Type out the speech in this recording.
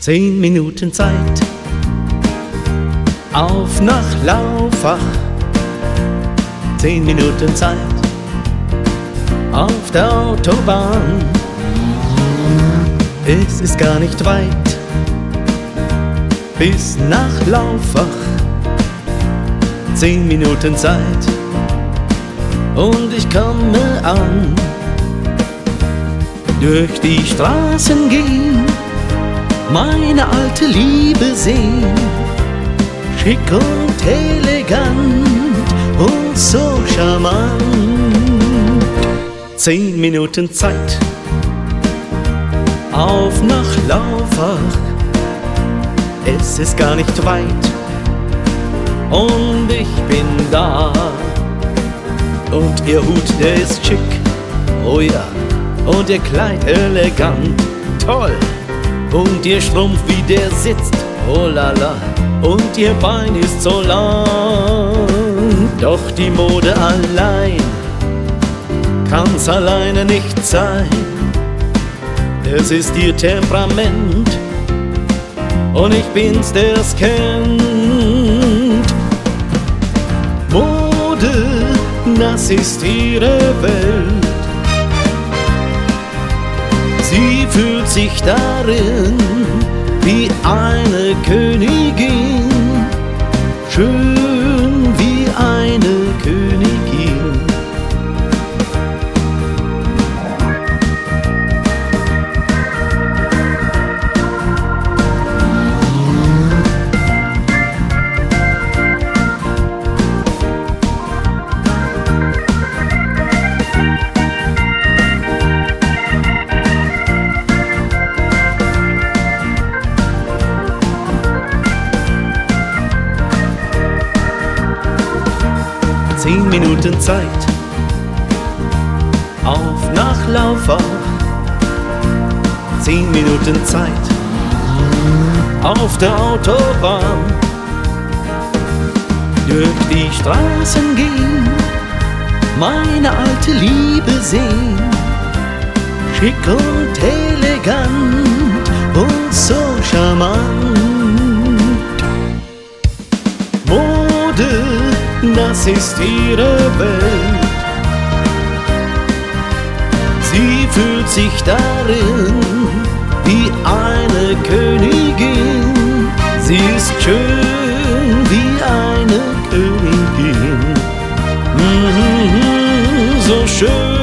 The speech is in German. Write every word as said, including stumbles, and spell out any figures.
Zehn Minuten Zeit auf nach Laufach. Zehn Minuten Zeit auf der Autobahn. Es ist gar nicht weit bis nach Laufach. Zehn Minuten Zeit und ich komme an. Durch die Straßen gehen, meine alte Liebe sehen, schick und elegant und so charmant. Zehn Minuten Zeit auf nach Laufach. Es ist gar nicht weit und ich bin da. Und ihr Hut, der ist schick, oh ja, und ihr Kleid elegant, toll. Und ihr Strumpf, wie der sitzt, oh la la, und ihr Bein ist so lang. Doch die Mode allein kann's alleine nicht sein. Es ist ihr Temperament und ich bin's, der's kennt. Mode, das ist ihre Welt. Sie fühlt sich darin wie eine Königin, schön wie eine Königin. Zehn Minuten Zeit auf nach Laufach. Zehn Minuten Zeit auf der Autobahn. Durch die Straßen gehen, meine alte Liebe sehen, schick und elegant und so charmant. Mode, das ist ihre Welt. Sie fühlt sich darin wie eine Königin. Sie ist schön wie eine Königin. Mhm, so schön.